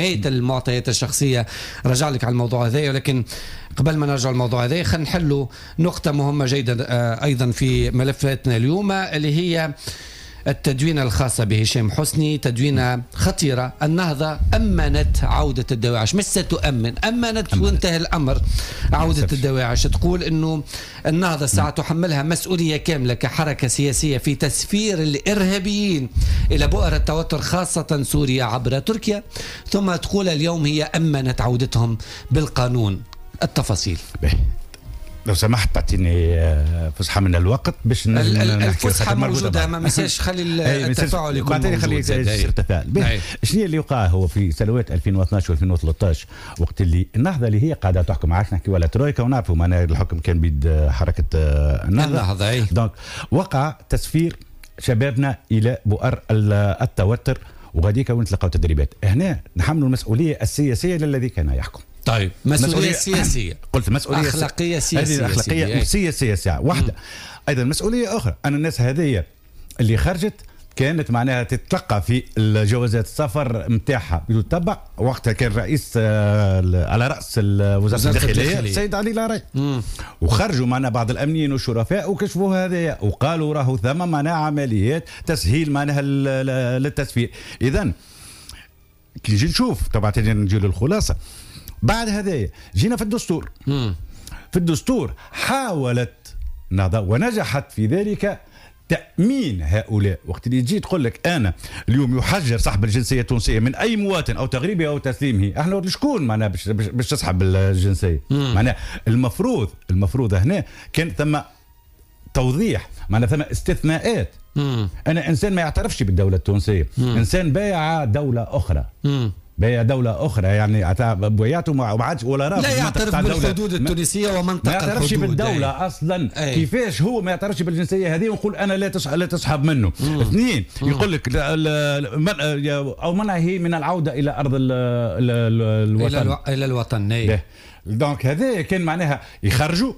نهاية المعطيات الشخصية رجع لك على الموضوع هذا، ولكن قبل ما نرجع الموضوع هذا خلينا نحلوا نقطة مهمة جدا أيضا في ملفاتنا اليوم، اللي هي التدوينة الخاصة بهشام حسني. تدوينة خطيرة. النهضة أمنت عودة الدواعش، مش ستؤمن، أمنت وانتهى الأمر عودة الدواعش. تقول أنه النهضة ستحملها مسؤولية كاملة كحركة سياسية في تسفير الإرهابيين إلى بؤر التوتر خاصة سوريا عبر تركيا، ثم تقول اليوم هي أمنت عودتهم بالقانون. التفاصيل لو سمحت تعطيني فسحه من الوقت باش الفسحه موجوده، ما مساش خلي التفاعل يكون موجود. بعدين خلي يصير تفاعل. شنو اللي وقع هو في سنوات 2012 و2013 وقت اللي النهضه اللي هي قاعده تحكم، عادش نحكي ولا ترويكا ونعرفوا معناها الحكم كان بيد حركه النهضه. دونك وقع تسفير شبابنا الى بؤر التوتر، وغاديك وين تلقاو تدريبات. هنا نحملوا المسؤوليه السياسيه للذي كان يحكم. طيب مسؤولية سياسية، قلت مسؤولية أخلاقية سياسية، هذه أخلاقية وسياسية واحدة. أيضا مسؤولية أخرى أن الناس هذه اللي خرجت كانت معناها تتلقى في الجوازات السفر متاعها يتبع وقتها كان رئيس على رأس وزارة الداخلية السيد علي لاري، وخرجوا معنا بعض الأمنيين والشرفاء وكشفوا هذا وقالوا راهو ثم معناها عمليات تسهيل معناها للتسفير. إذن كي نجي نشوف طبعا نجي للخلاصة بعد هذايا جينا في الدستور. في الدستور حاولت نهضة ونجحت في ذلك تأمين هؤلاء. وقت اللي تجي تقول لك أنا اليوم يحجر صاحب الجنسية التونسية من أي مواطن أو تغريبه أو تسليمه، احنا شكون معناها باش تسحب الجنسية؟ معناها المفروض هنا كان ثم توضيح، معناها ثم استثناءات. أنا إنسان ما يعترفش بالدولة التونسية، إنسان بايع دولة أخرى، بهي دولة أخرى يعني بوياته ما عادش ولا لا يعترف بالحدود التونسية ومنطقة الحدود، ما يعترفش بالدولة أصلا. كيفاش هو ما يعترفش بالجنسية هذه ويقول أنا لا تسحب منه؟ اثنين يقول لك أو منعه من العودة إلى أرض الوطن إلى الوطن. دونك هذا كان معناها يخرجوا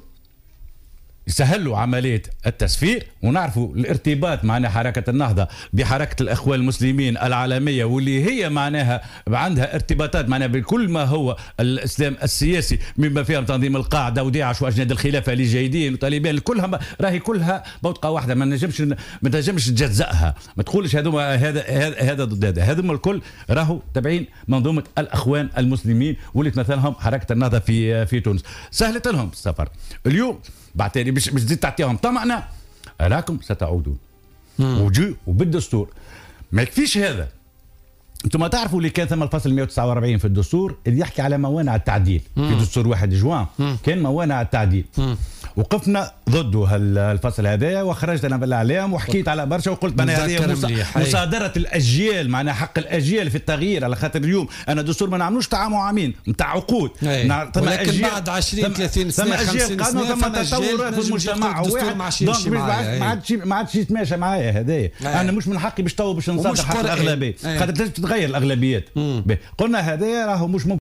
يسهلوا عملية التسفير. ونعرفوا الارتباط معنا حركة النهضة بحركة الأخوان المسلمين العالمية، واللي هي معناها عندها ارتباطات معناها بكل ما هو الإسلام السياسي، مما فيها تنظيم القاعدة وداعش وأجناد الخلافة اللي جايدين وطالبان، كلها راهي كلها بوتقة واحدة، ما نجمش تجزأها، ما تقولش هذا ضد هذا. هذم الكل راهو تبعين منظومة الأخوان المسلمين واللي تمثلهم حركة النهضة في تونس. سهلت لهم السفر اليوم، بعتالي مش تزيد تعطيهم طمأنة راكم ستعودون. وجو وبالدستور ما يكفيش هذا، انتم تعرفوا اللي كان ثم الفصل 149 في الدستور اللي يحكي على موانع التعديل في دستور 1 جوان، كان موانع التعديل وقفنا ضده الفصل هذا، وخرجت انا بالاعلام وحكيت على برشا وقلت معناها هذه مصادره الاجيال، معناها حق الاجيال في التغيير، على خاطر اليوم انا دستور ما نعملوش تاع عوامين نتاع عقود، ولكن بعد 20 30 سنه 50 سنه ثم تطورات في المجتمع ما عادش يتماشى معايا هذايا. انا مش من حقي باش نصادر حق الاغلبيه، خاطر لازم تتغير الاغلبيات. قلنا هذايا راهو مش